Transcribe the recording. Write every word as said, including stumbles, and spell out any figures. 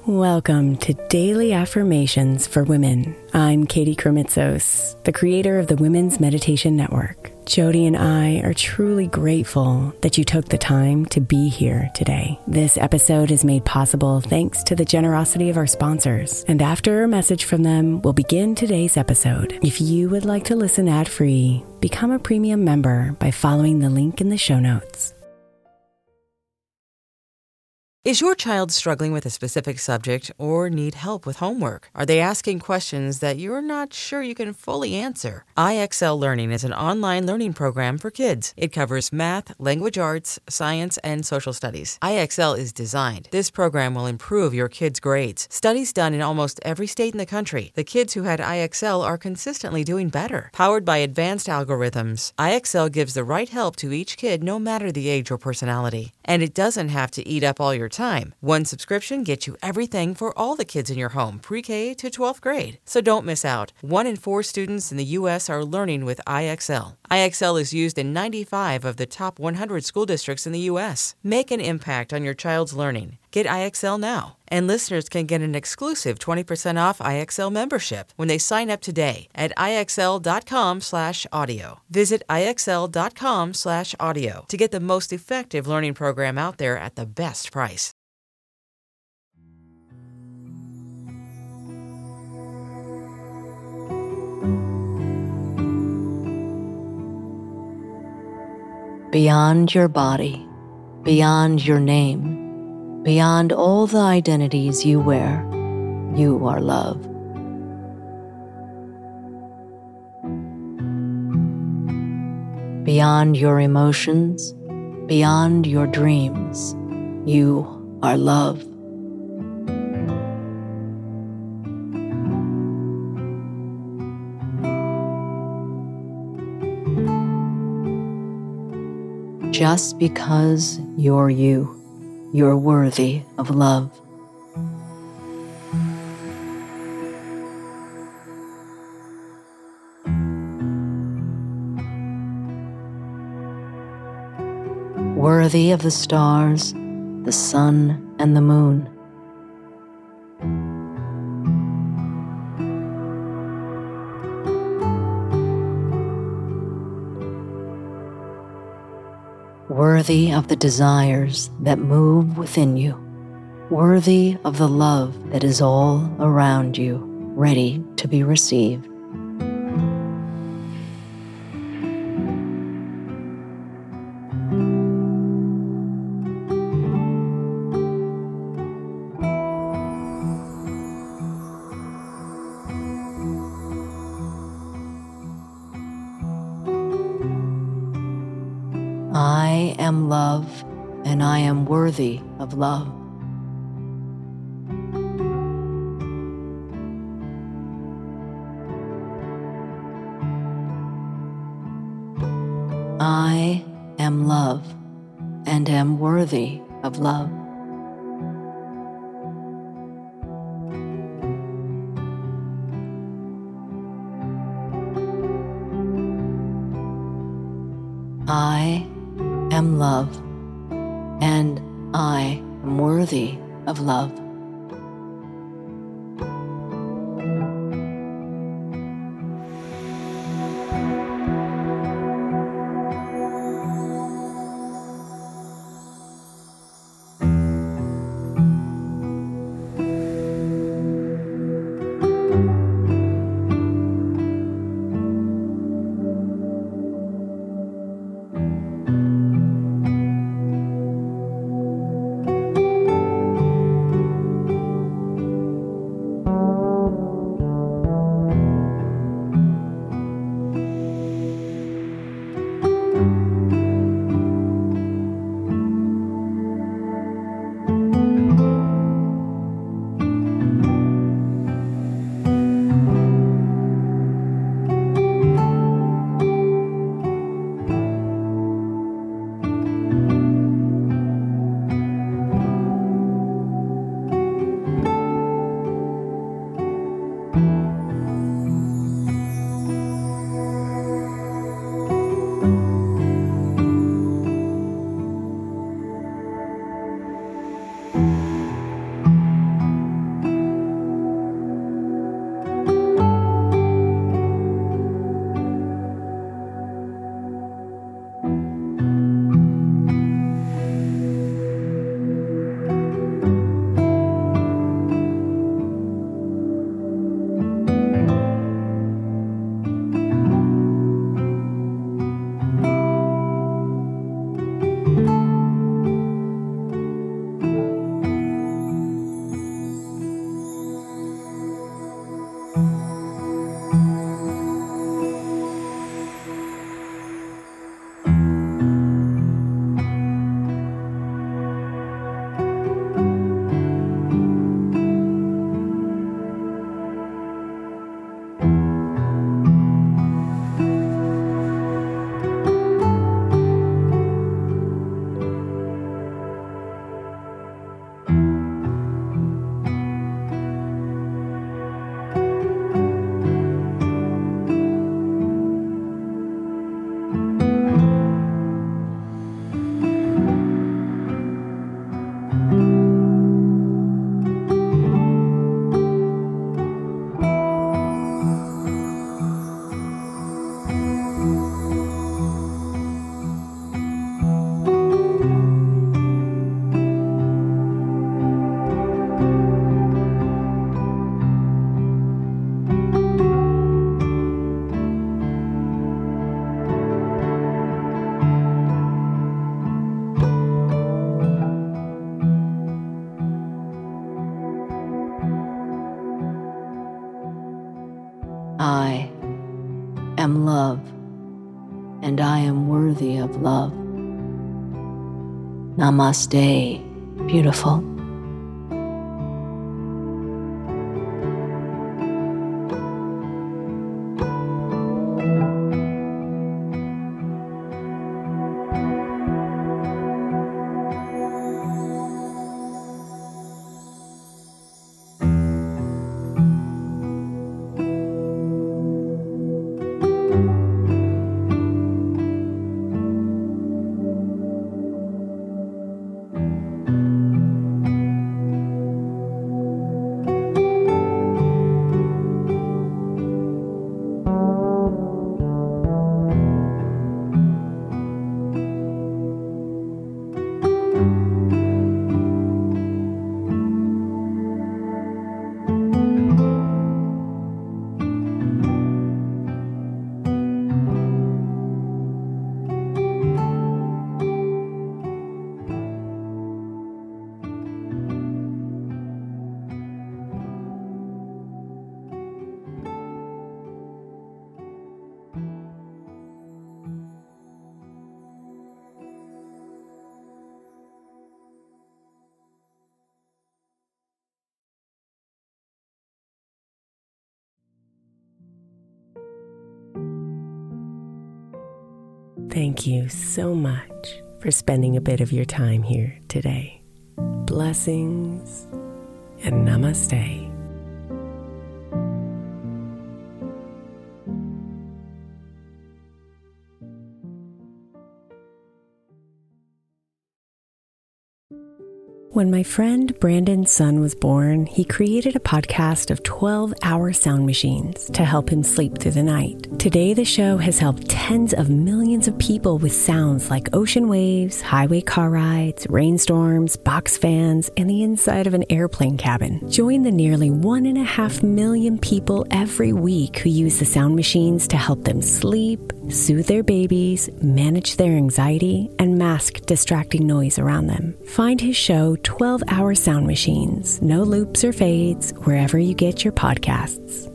Welcome to Daily Affirmations for Women. I'm Katie Kremitzos, the creator of the Women's Meditation Network. Jody and I are truly grateful that you took the time to be here today. This episode is made possible thanks to the generosity of our sponsors. And after a message from them, we'll begin today's episode. If you would like to listen ad-free, become a premium member by following the link in the show notes. Is your child struggling with a specific subject or need help with homework? Are they asking questions that you're not sure you can fully answer? I X L Learning is an online learning program for kids. It covers math, language arts, science, and social studies. I X L is designed. This program will improve your kids' grades. Studies done in almost every state in the country. The kids who had I X L are consistently doing better. Powered by advanced algorithms, I X L gives the right help to each kid no matter the age or personality. And it doesn't have to eat up all your time. One subscription gets you everything for all the kids in your home, pre-K to twelfth grade. So don't miss out. One in four students in the U S are learning with I X L. I X L is used in ninety-five of the top one hundred school districts in the U S. Make an impact on your child's learning. Get I X L now. And listeners can get an exclusive twenty percent off I X L membership when they sign up today at IXL.com slash audio. Visit IXL.com slash audio to get the most effective learning program out there at the best price. Beyond your body, beyond your name, beyond all the identities you wear, you are love. Beyond your emotions, beyond your dreams, you are love. Just because you're you, you're worthy of love. Worthy of the stars, the sun, and the moon. Worthy of the desires that move within you, worthy of the love that is all around you, ready to be received. I am love, and I am worthy of love. I am love, and am worthy of love. I am love, and I am worthy of love. I am love, and I am worthy of love. Namaste, beautiful. Thank you so much for spending a bit of your time here today. Blessings and namaste. When my friend Brandon's son was born, he created a podcast of twelve-hour sound machines to help him sleep through the night. Today, the show has helped tens of millions of people with sounds like ocean waves, highway car rides, rainstorms, box fans, and the inside of an airplane cabin. Join the nearly one and a half million people every week who use the sound machines to help them sleep, soothe their babies, manage their anxiety, and mask distracting noise around them. Find his show, twelve-hour Sound Machines, no loops or fades, wherever you get your podcasts.